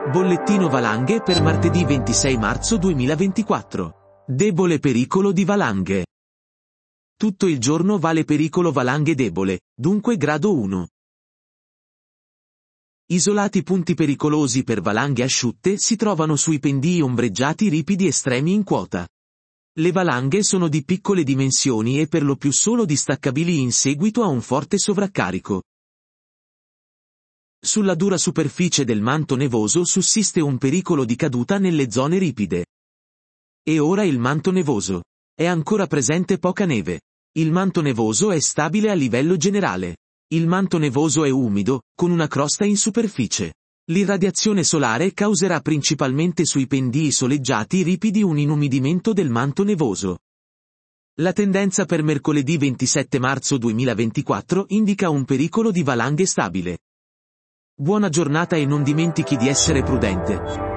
Bollettino valanghe per martedì 26 marzo 2024. Debole pericolo di valanghe. Tutto il giorno vale pericolo valanghe debole, dunque grado 1. Isolati punti pericolosi per valanghe asciutte si trovano sui pendii ombreggiati ripidi estremi in quota. Le valanghe sono di piccole dimensioni e per lo più solo distaccabili in seguito a un forte sovraccarico. Sulla dura superficie del manto nevoso sussiste un pericolo di caduta nelle zone ripide. E ora il manto nevoso. È ancora presente poca neve. Il manto nevoso è stabile a livello generale. Il manto nevoso è umido, con una crosta in superficie. L'irradiazione solare causerà principalmente sui pendii soleggiati ripidi un inumidimento del manto nevoso. La tendenza per mercoledì 27 marzo 2024 indica un pericolo di valanghe stabile. Buona giornata e non dimentichi di essere prudente.